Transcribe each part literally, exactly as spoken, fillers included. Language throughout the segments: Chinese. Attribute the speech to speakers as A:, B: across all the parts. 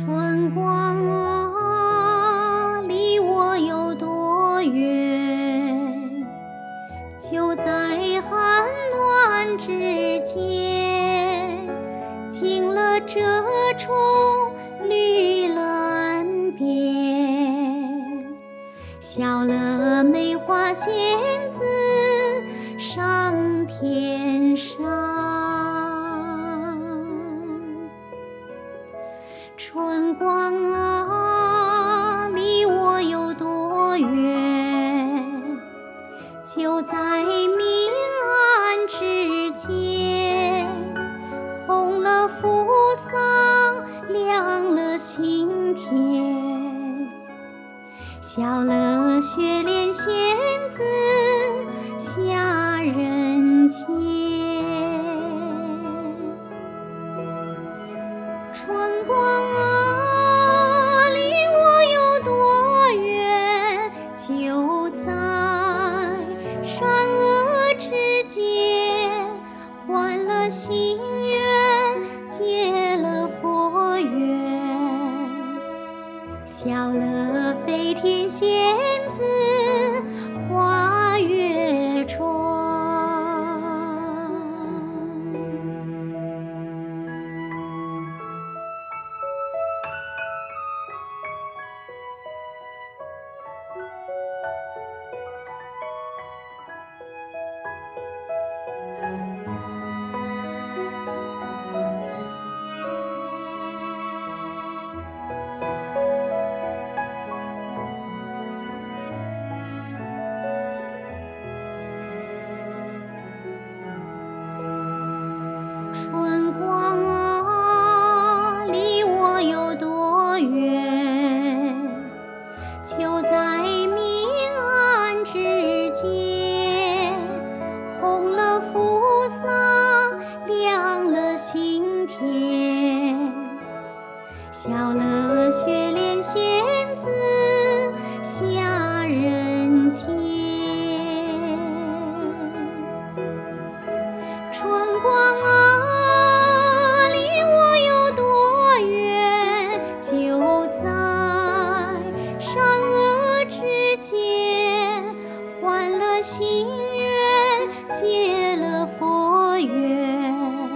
A: 春光啊，离我有多远？就在寒暖之间，经了这重，绿了岸边，笑了梅花仙子上天上。春光啊，离我有多远？就在明暗之间，红了扶桑，亮了心田，笑了雪莲仙子下人间。春光啊，离我有多远？就在山峨之间，还了心愿，结了佛缘，笑了飞天仙子花月窗。春光啊，离我有多远？就在明暗之间，红了扶桑，亮了心田，笑了雪莲仙子下人间。春光啊，离我有多远？就在山峨之间，还了心愿，结了佛缘，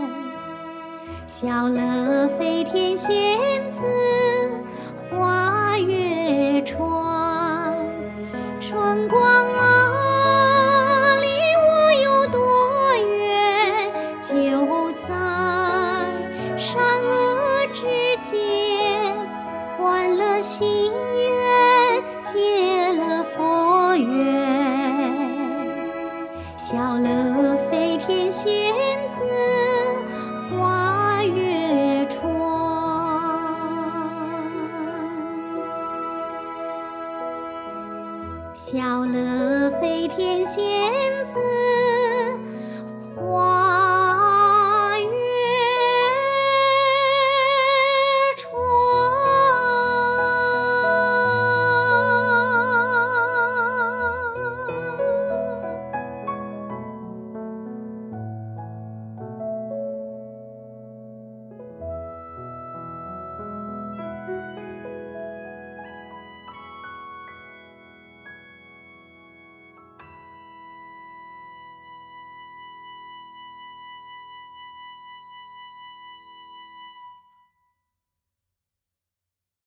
A: 笑了飞天仙子花月窗。春光啊，离我有多远？就在山峨之间，还了心愿，结了佛缘，笑了飞天仙子花月窗。笑了飞天仙子